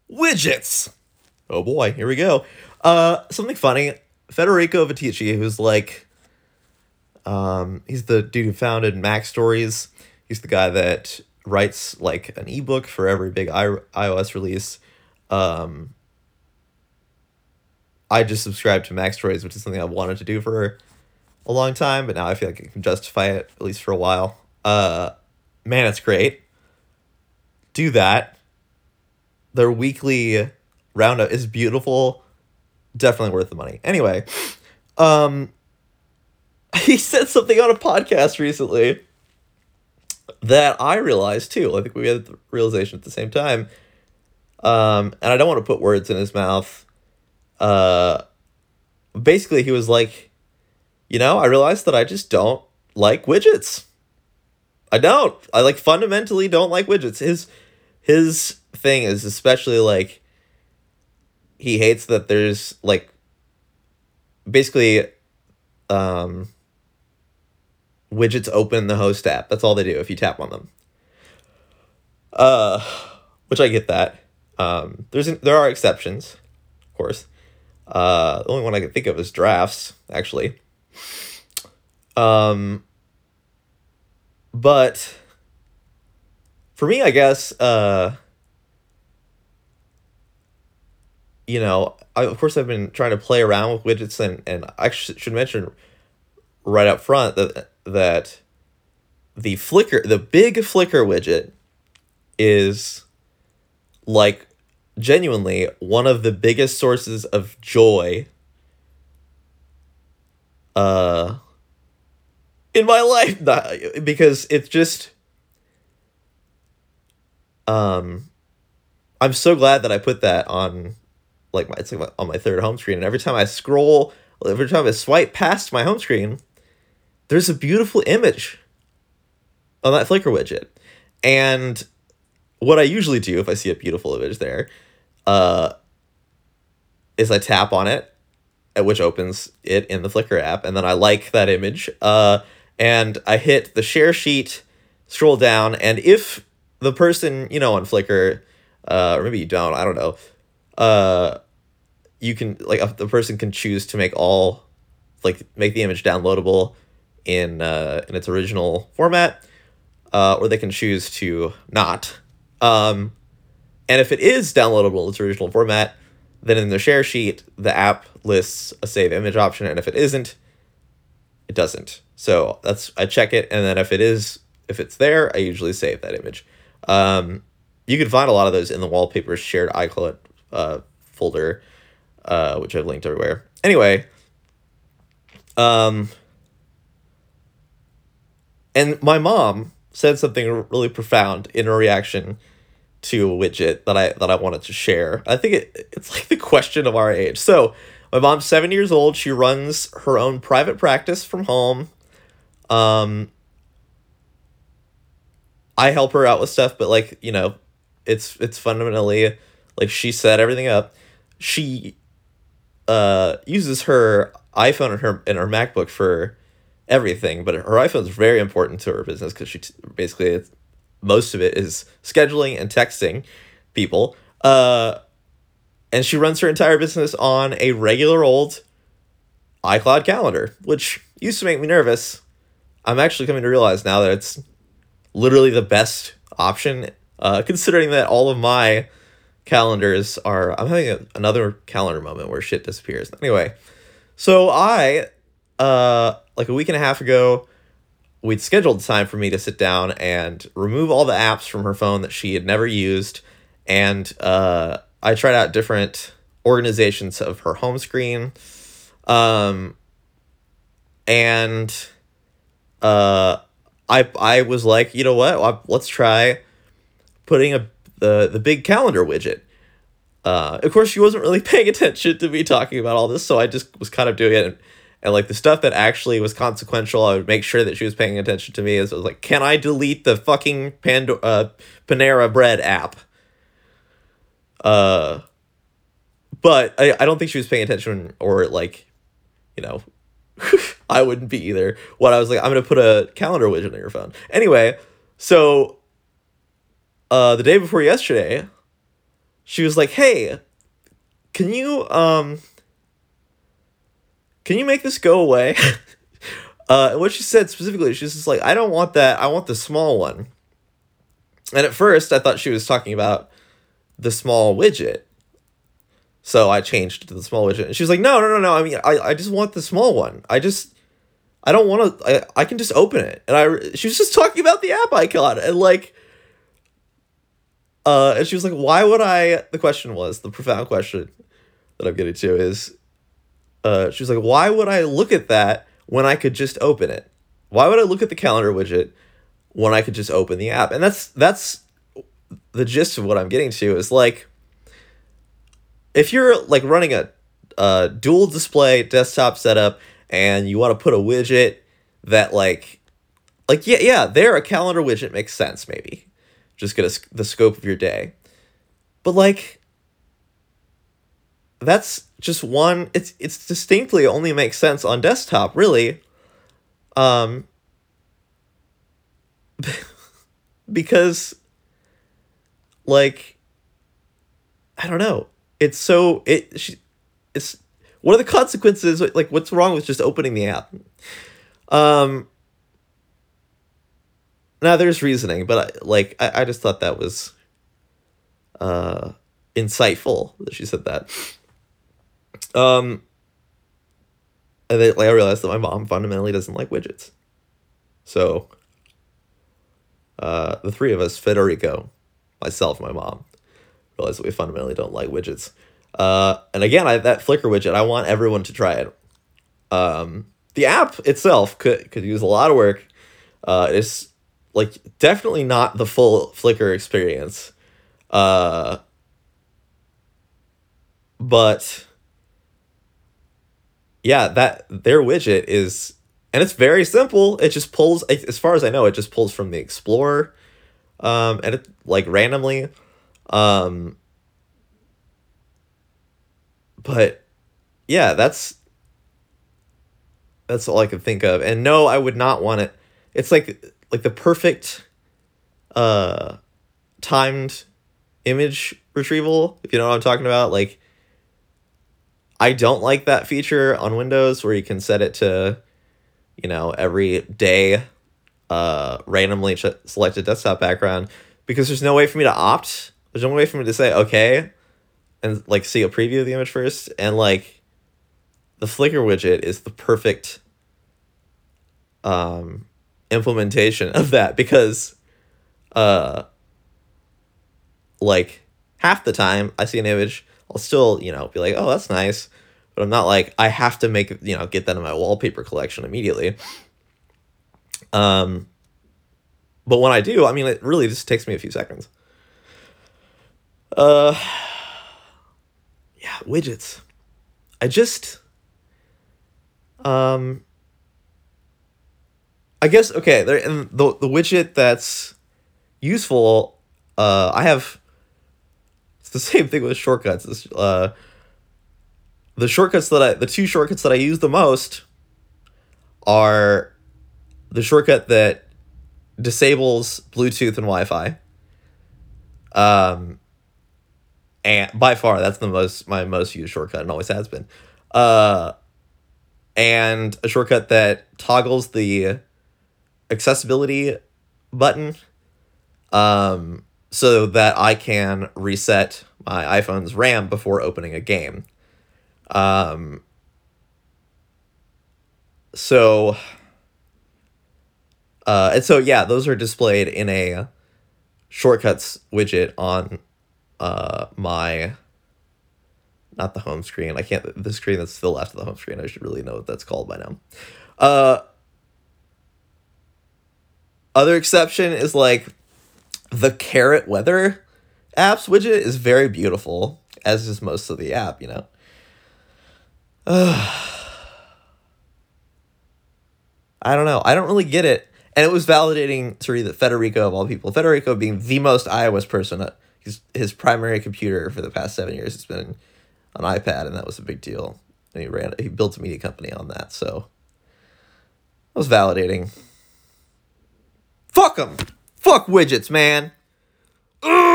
Widgets. Oh boy, here we go. Something funny. Federico Viticci, who's like, he's the dude who founded Mac Stories. He's the guy that writes like an ebook for every big iOS release. Um, I just subscribed to Mac Stories, which is something I wanted to do for a long time, but now I feel like I can justify it at least for a while. Man, it's great. Do that. Their weekly roundup is beautiful. Definitely worth the money. Anyway, um, he said something on a podcast recently that I realized too. I think we had the realization at the same time. And I don't want to put words in his mouth. Uh, Basically, he was like, I realized that I just don't like widgets. I don't. I like fundamentally don't like widgets. His thing is especially like he hates that there's like basically widgets open the host app. That's all they do if you tap on them. Uh which I get that. There are exceptions, of course. The only one I can think of is drafts, actually. But for me, I guess of course I've been trying to play around with widgets and I should mention right up front that the big Flickr widget is like genuinely one of the biggest sources of joy in my life. Because it's just I'm so glad that I put that on it's like on my third home screen, and every time I swipe past my home screen, there's a beautiful image on that Flickr widget. And what I usually do if I see a beautiful image there is I tap on it, which opens it in the Flickr app, and then I like that image. And I hit the share sheet, scroll down, and if the person, on Flickr, or maybe you don't, I don't know, you can, the person can choose to make the image downloadable in its original format, or they can choose to not. And if it is downloadable in its original format, then in the share sheet, the app lists a save image option, and if it isn't, it doesn't. So I check it, and then if it's there, I usually save that image. You can find a lot of those in the wallpapers shared iCloud folder, which I've linked everywhere. Anyway, and my mom said something really profound in her reaction to a widget that I wanted to share. I think it's like the question of our age. So my mom's 7 years old. She runs her own private practice from home. I help her out with stuff, but it's fundamentally she set everything up. She uses her iPhone and her MacBook for everything, but her iPhone is very important to her business because she basically most of it is scheduling and texting people. And she runs her entire business on a regular old iCloud calendar, which used to make me nervous. I'm actually coming to realize now that it's literally the best option, considering that all of my calendars I'm having another calendar moment where shit disappears. Anyway, so I, like a week and a half ago, we'd scheduled time for me to sit down and remove all the apps from her phone that she had never used. And I tried out different organizations of her home screen. And I was like, you know what? Let's try putting the big calendar widget. Of course, she wasn't really paying attention to me talking about all this, so I just was kind of doing it. And the stuff that actually was consequential, I would make sure that she was paying attention to me. As I was like, can I delete the fucking Panera Bread app? But I don't think she was paying attention, or I wouldn't be either. What I was like, I'm gonna put a calendar widget on your phone. Anyway, so the day before yesterday, she was like, "Hey, can you make this go away?" And what she said specifically, she's just like, "I don't want that. I want the small one." And at first, I thought she was talking about the small widget. So I changed to the small widget. And she was like, "No, no, no, no. I mean, I just want the small one. I don't want to, I can just open it." And she was just talking about the app icon. And like, and she was like, "Why would I," the question was, the profound question that I'm getting to is, she was like, "Why would I look at that when I could just open it? Why would I look at the calendar widget when I could just open the app?" And that's the gist of what I'm getting to is like, if you're like running a dual display desktop setup and you want to put a widget that yeah, there a calendar widget makes sense, maybe. Just get the scope of your day. But like, that's just one, it's distinctly only makes sense on desktop, really. Because like, I don't know. It's what are the consequences? Like, what's wrong with just opening the app? Now there's reasoning, but I just thought that was insightful that she said that. And then I realized that my mom fundamentally doesn't like widgets. So the three of us, Federico, myself, my mom, realized that we fundamentally don't like widgets. And again, that Flickr widget, I want everyone to try it. The app itself could use a lot of work. It's like definitely not the full Flickr experience. But yeah, that their widget is, and it's very simple. It just pulls, as far as I know, it just pulls from the Explorer, and it like randomly. But yeah, that's all I could think of. And no, I would not want it. It's like the perfect timed image retrieval, if you know what I'm talking about. Like, I don't like that feature on Windows where you can set it to, every day randomly select a desktop background, because there's no way for me to opt. There's no way for me to say okay and like see a preview of the image first. And like, the Flickr widget is the perfect implementation of that, because like half the time I see an image, I'll still, be like, "Oh, that's nice." But I'm not like, I have to make, get that in my wallpaper collection immediately. But when I do, I mean, it really just takes me a few seconds. Yeah, widgets. I guess, okay, there, and the widget that's useful, it's the same thing with shortcuts. The two shortcuts that I use the most are the shortcut that disables Bluetooth and Wi-Fi. And by far, that's my most used shortcut, and always has been. And a shortcut that toggles the accessibility button, so that I can reset my iPhone's RAM before opening a game. So yeah, those are displayed in a shortcuts widget on my, not the home screen. The screen that's to the left of the home screen. I should really know what that's called by now. Other exception is like the Carrot Weather apps widget is very beautiful, as is most of the app, I don't know. I don't really get it. And it was validating to read that Federico, of all people, Federico being the most iOS person, his primary computer for the past 7 years has been an iPad, and that was a big deal. And he built a media company on that, so it was validating. Fuck them. Fuck widgets, man. Ugh!